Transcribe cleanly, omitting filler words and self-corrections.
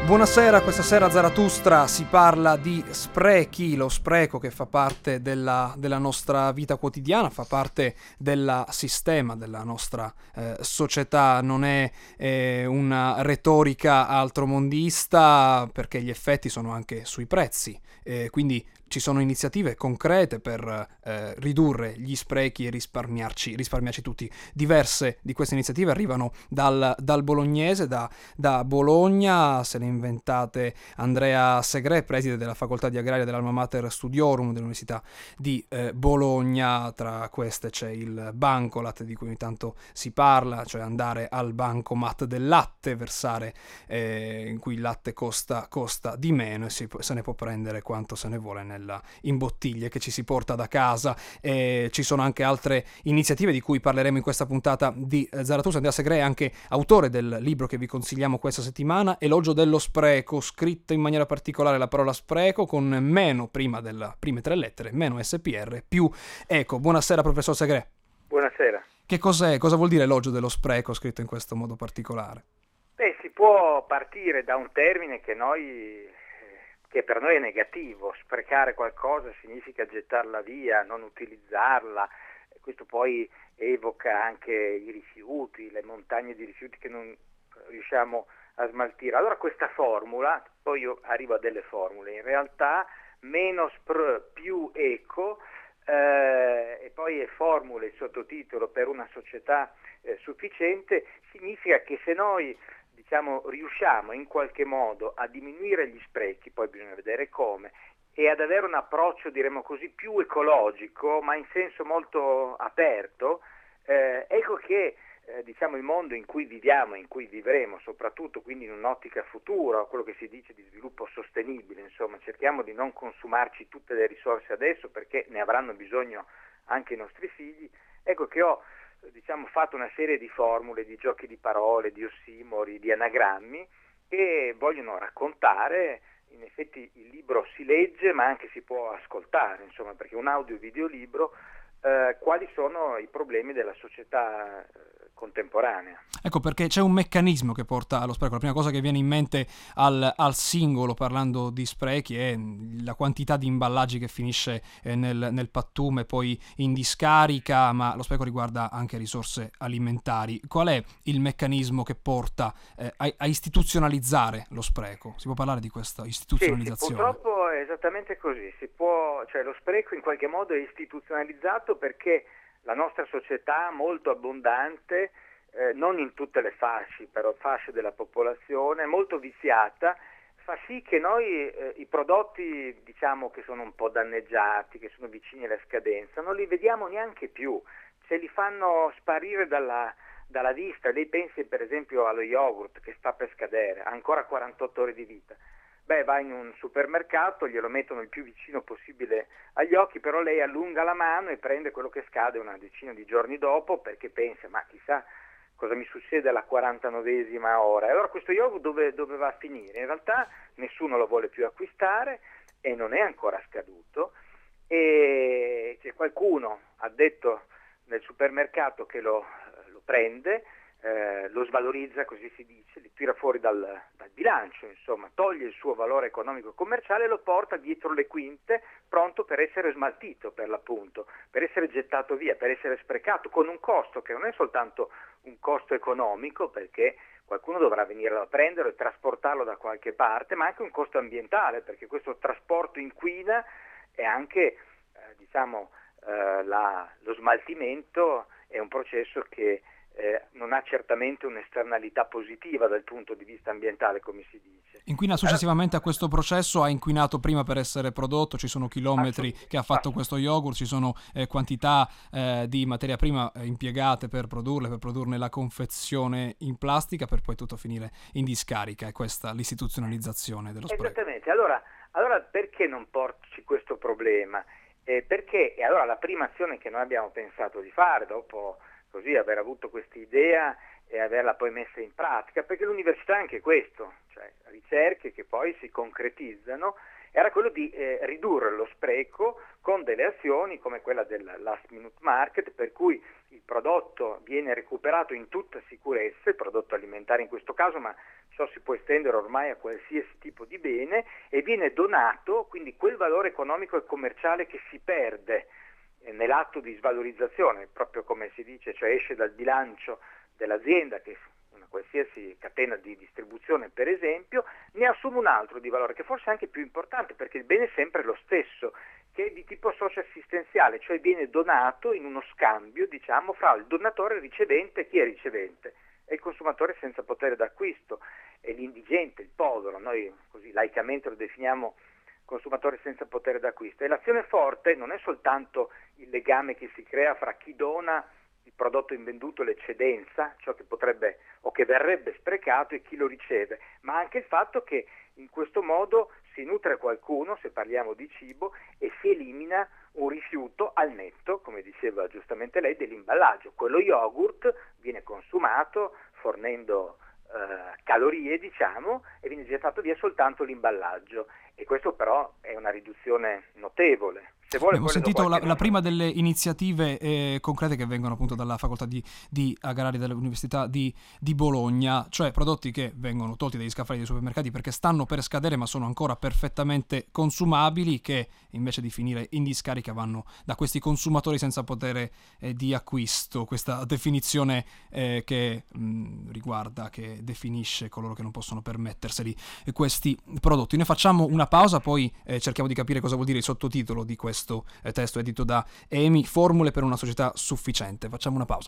Buonasera, questa sera a Zarathustra si parla di sprechi, lo spreco che fa parte della nostra vita quotidiana, fa parte del sistema della nostra società, non è una retorica altromondista perché gli effetti sono anche sui prezzi, quindi ci sono iniziative concrete per ridurre gli sprechi e risparmiarci tutti. Diverse di queste iniziative arrivano dal bolognese, da Bologna, se le inventate Andrea Segre, preside della facoltà di agraria dell'Alma Mater Studiorum dell'Università di Bologna. Tra queste c'è il Bancolat, di cui ogni tanto si parla, cioè andare al bancomat del latte, versare in cui il latte costa di meno e se ne può prendere quanto se ne vuole in bottiglie che ci si porta da casa. Ci sono anche altre iniziative di cui parleremo in questa puntata di Zarathustra. Andrea Segre è anche autore del libro che vi consigliamo questa settimana, Elogio dello spreco, scritto in maniera particolare la parola spreco con meno prima delle prime tre lettere, meno SPR più eco. Buonasera professor Segre. Buonasera. Che cos'è? Cosa vuol dire elogio dello spreco scritto in questo modo particolare? Si può partire da un termine che per noi è negativo. Sprecare qualcosa significa gettarla via, non utilizzarla. Questo poi evoca anche i rifiuti, le montagne di rifiuti che non riusciamo a smaltire. Allora questa formula, poi io arrivo a delle formule, in realtà meno più eco, e poi formule, il sottotitolo per una società sufficiente, significa che se noi riusciamo in qualche modo a diminuire gli sprechi, poi bisogna vedere come, e ad avere un approccio, diremo così, più ecologico, ma in senso molto aperto, ecco che il mondo in cui viviamo, in cui vivremo, soprattutto quindi in un'ottica futura, quello che si dice di sviluppo sostenibile, insomma, cerchiamo di non consumarci tutte le risorse adesso perché ne avranno bisogno anche i nostri figli. Ecco che ho fatto una serie di formule, di giochi di parole, di ossimori, di anagrammi che vogliono raccontare. In effetti il libro si legge ma anche si può ascoltare, insomma, perché un audio-videolibro, quali sono i problemi della società contemporanea. Ecco perché c'è un meccanismo che porta allo spreco. La prima cosa che viene in mente al singolo parlando di sprechi è la quantità di imballaggi che finisce nel pattume, poi in discarica, ma lo spreco riguarda anche risorse alimentari. Qual è il meccanismo che porta a istituzionalizzare lo spreco? Si può parlare di questa istituzionalizzazione? Sì, purtroppo è esattamente così. Lo spreco in qualche modo è istituzionalizzato perché la nostra società molto abbondante, non in tutte le fasce, però fasce della popolazione, molto viziata, fa sì che noi i prodotti che sono un po' danneggiati, che sono vicini alla scadenza, non li vediamo neanche più, ce li fanno sparire dalla vista. Lei pensi per esempio allo yogurt che sta per scadere, ha ancora 48 ore di vita. Va in un supermercato, glielo mettono il più vicino possibile agli occhi, però lei allunga la mano e prende quello che scade una decina di giorni dopo perché pensa, ma chissà cosa mi succede alla 49esima ora. E allora questo yogurt dove va a finire? In realtà nessuno lo vuole più acquistare e non è ancora scaduto e c'è qualcuno addetto nel supermercato che lo prende, lo svalorizza, così si dice, li tira fuori dal bilancio, insomma, toglie il suo valore economico e commerciale e lo porta dietro le quinte, pronto per essere smaltito, per l'appunto, per essere gettato via, per essere sprecato, con un costo che non è soltanto un costo economico, perché qualcuno dovrà venirlo a prenderlo e trasportarlo da qualche parte, ma anche un costo ambientale, perché questo trasporto inquina e anche lo smaltimento è un processo che non ha certamente un'esternalità positiva dal punto di vista ambientale, come si dice. Inquina successivamente a questo processo, ha inquinato prima per essere prodotto, ci sono chilometri che ha fatto questo yogurt, ci sono quantità di materia prima impiegate per produrne la confezione in plastica, per poi tutto finire in discarica. È questa l'istituzionalizzazione dello spreco. Esattamente. Allora perché non porci questo problema? Perché allora la prima azione che noi abbiamo pensato di fare, dopo così aver avuto questa idea e averla poi messa in pratica, perché l'università è anche questo, cioè ricerche che poi si concretizzano, era quello di ridurre lo spreco con delle azioni come quella del last minute market, per cui il prodotto viene recuperato in tutta sicurezza, il prodotto alimentare in questo caso, ma ci si può estendere ormai a qualsiasi tipo di bene, e viene donato, quindi quel valore economico e commerciale che si perde nell'atto di svalorizzazione, proprio come si dice, cioè esce dal bilancio dell'azienda, che una qualsiasi catena di distribuzione per esempio, ne assume un altro di valore che forse è anche più importante, perché il bene è sempre lo stesso, che è di tipo socio-assistenziale, cioè viene donato in uno scambio, diciamo, fra il donatore e il ricevente. Chi è ricevente? È il consumatore senza potere d'acquisto, è l'indigente, il povero, noi così laicamente lo definiamo consumatore senza potere d'acquisto. E l'azione forte non è soltanto il legame che si crea fra chi dona il prodotto invenduto, l'eccedenza, ciò che potrebbe o che verrebbe sprecato, e chi lo riceve, ma anche il fatto che in questo modo si nutre qualcuno, se parliamo di cibo, e si elimina un rifiuto al netto, come diceva giustamente lei, dell'imballaggio. Quello yogurt viene consumato fornendo calorie, diciamo, e viene gettato via soltanto l'imballaggio, e questo però è una riduzione notevole. Se vuole, Abbiamo sentito la prima delle iniziative concrete che vengono appunto dalla facoltà di agraria dell'Università di Bologna, cioè prodotti che vengono tolti dagli scaffali dei supermercati perché stanno per scadere ma sono ancora perfettamente consumabili, che invece di finire in discarica vanno da questi consumatori senza potere di acquisto. Questa definizione che riguarda, che definisce coloro che non possono permetterseli questi prodotti. Noi facciamo una pausa, poi cerchiamo di capire cosa vuol dire il sottotitolo di questo testo edito da EMI, Formule per una società sufficiente. Facciamo una pausa.